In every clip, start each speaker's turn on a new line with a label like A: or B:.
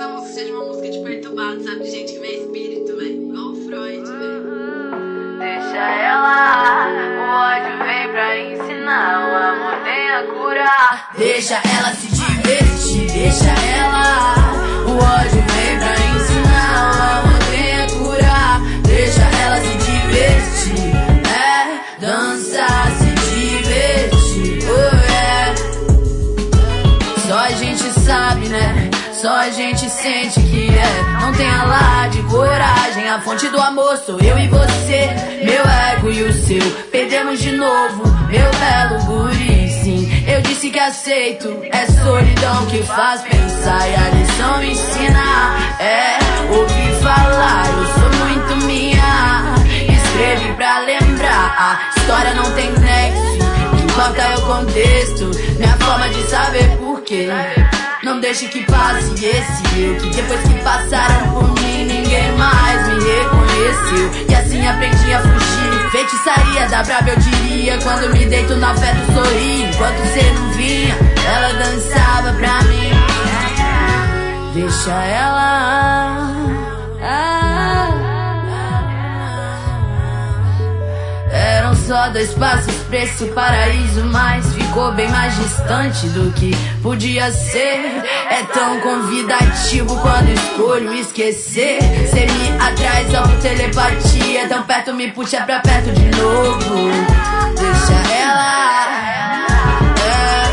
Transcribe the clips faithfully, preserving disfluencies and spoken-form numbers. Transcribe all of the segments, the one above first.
A: essa música seja uma música de perturbado, sabe? De gente que vê espírito, velho. Igual o Freud, velho.
B: Deixa ela, o ódio vem pra ensinar, o amor tem a curar.
C: Deixa ela se divertir, deixa ela, o ódio vem pra ensinar, o amor tem a curar. Deixa ela se divertir, é, dançar, se divertir, oh é. Só a gente sabe, né? Só a gente sente que é. Não tem alarde, coragem. A fonte do amor sou eu e você, meu ego e o seu. Perdemos de novo, meu belo guri. Sim, eu disse que aceito. É solidão que faz pensar e a lição me ensina. É ouvir falar, eu sou muito minha. Escrevi pra lembrar, a história não tem nexo. O que importa é o contexto, minha forma de saber porquê. Não deixe que passe esse eu, que depois que passaram por mim ninguém mais me reconheceu. E assim aprendi a fugir, feitiçaria da brava eu diria. Quando me deito na fé do sorri, enquanto cê não vinha, ela dançava pra mim. Deixa ela, ah, eram só dois passos pra esse paraíso, mas ficou bem mais distante do que podia ser. É tão convidativo quando escolho esquecer. Cê me atrai só por telepatia, tão perto me puxa pra perto de novo. Deixa ela, é.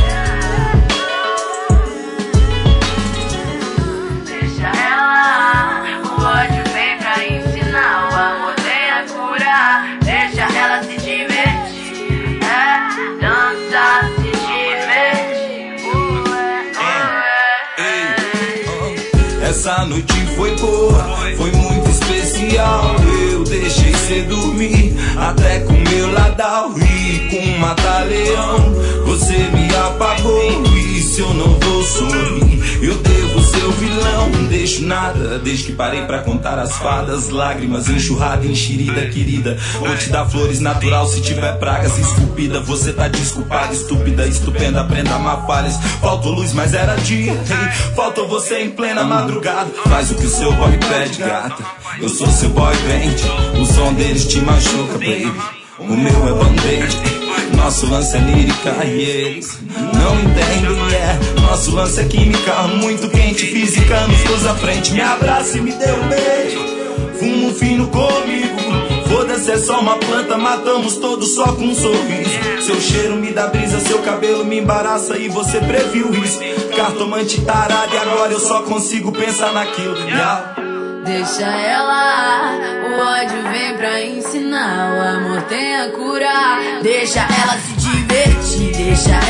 B: Deixa ela, o ódio vem pra ensinar, o amor tem a curar. Deixa ela se divertir, é, dançar, se divertir, uh, é, uh, é.
D: Essa noite foi boa, foi muito especial. Eu deixei cê dormir, até com meu ladal. E com um mata-leão, você me apagou. E se eu não vou sorrir, eu devo ser o vilão. Não deixo nada, desde que parei pra contar as fadas. Lágrimas, enxurrada, enxerida, querida. Vou te dar flores natural, se tiver pragas esculpida. Você tá desculpada, estúpida, estupenda, aprenda a amar falhas. Faltou luz, mas era dia, hey. Faltou você em plena madrugada. Faz o que o seu boy pede, gata. Eu sou seu boy band, o som deles te machuca, baby. O meu é band-aid, nosso lance é lírica e eles não entendem, yeah. Nosso lance é química, muito quente, física. Nos dois à frente, me abraça e me dê um beijo. Fumo fino comigo, foda-se, é só uma planta, matamos todos só com um sorriso. Seu cheiro me dá brisa, seu cabelo me embaraça e você previu isso. Cartomante tarado e agora eu só consigo pensar naquilo, yeah.
C: Deixa ela, o ódio vem pra ensinar, o amor tem a curar. Deixa ela se divertir, deixa